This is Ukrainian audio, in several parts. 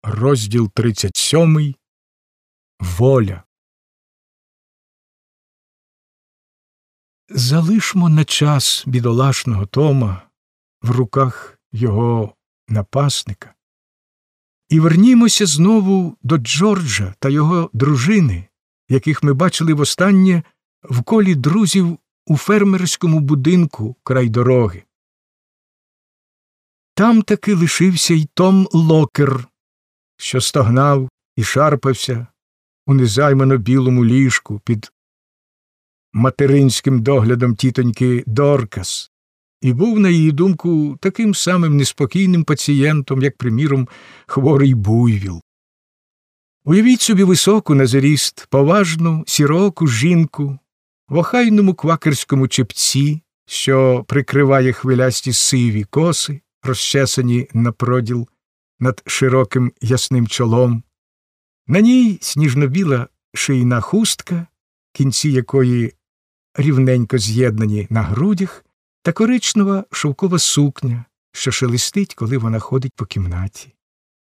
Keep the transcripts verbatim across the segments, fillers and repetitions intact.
Розділ тридцять сьомий. Воля. Залишмо на час бідолашного Тома в руках його напасника і вернімося знову до Джорджа та його дружини, яких ми бачили востаннє в колі друзів у фермерському будинку край дороги. Там таки лишився й Том Локер, що стогнав і шарпався у незаймано білому ліжку під материнським доглядом тітоньки Доркас, і був, на її думку, таким самим неспокійним пацієнтом, як, приміром, хворий буйвіл. Уявіть собі високу на зріст, поважну, сірооку жінку в охайному квакерському чепці, що прикриває хвилясті сиві коси, розчесані на проділ над широким ясним чолом. На ній сніжно-біла шийна хустка, кінці якої рівненько з'єднані на грудях, та коричнева шовкова сукня, що шелестить, коли вона ходить по кімнаті.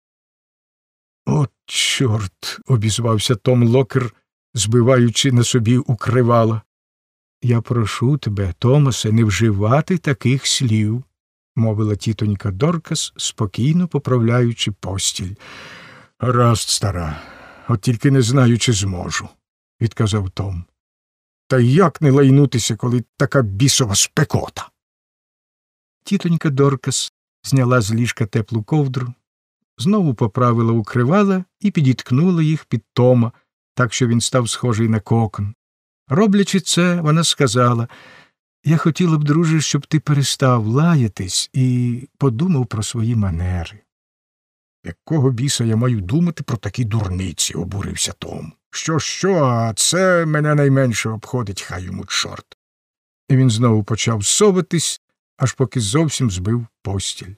«О, чорт!» – обізвався Том Локер, збиваючи на собі укривала. «Я прошу тебе, Томасе, не вживати таких слів», – мовила тітонька Доркас, спокійно поправляючи постіль. «Гаразд, стара, от тільки не знаю, чи зможу», – відказав Том. «Та як не лайнутися, коли така бісова спекота?» Тітонька Доркас зняла з ліжка теплу ковдру, знову поправила укривала і підіткнула їх під Тома, так що він став схожий на кокон. Роблячи це, вона сказала: «Я хотіла б, друже, щоб ти перестав лаятись і подумав про свої манери». «Якого біса я маю думати про такі дурниці?» – обурився Том. «Що-що, а це мене найменше обходить, хай йому чорт». І він знову почав соватись, аж поки зовсім збив постіль.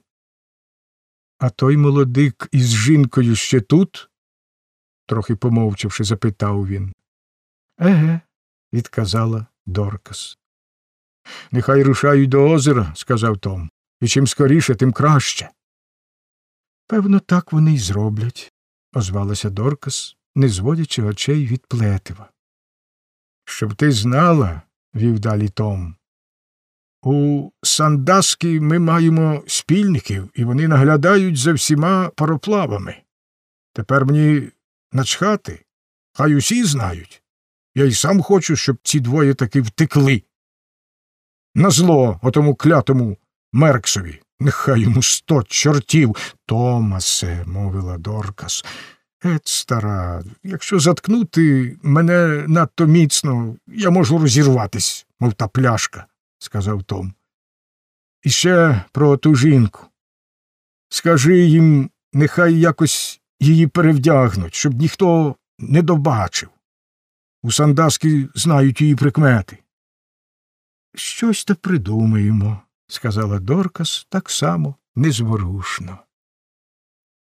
«А той молодик із жінкою ще тут?» – трохи помовчавши, запитав він. «Еге», – відказала Доркас. «Нехай рушають до озера», – сказав Том, – «і чим скоріше, тим краще». «Певно, так вони й зроблять», – озвалася Доркас, не зводячи очей від плетива. «Щоб ти знала», – вів далі Том, – «у Сандаскі ми маємо спільників, і вони наглядають за всіма пароплавами. Тепер мені начхати, хай усі знають. Я й сам хочу, щоб ці двоє таки втекли. Назло отому клятому Мерксові, нехай йому сто чортів». «Томасе», – мовила Доркас, – «ет, стара, якщо заткнути мене надто міцно, я можу розірватись, мов та пляшка», – сказав Том. «І ще про ту жінку. Скажи їм, нехай якось її перевдягнуть, щоб ніхто не добачив. У Сандаскі знають її прикмети». «Щось то придумаємо», – сказала Доркас так само незворушно.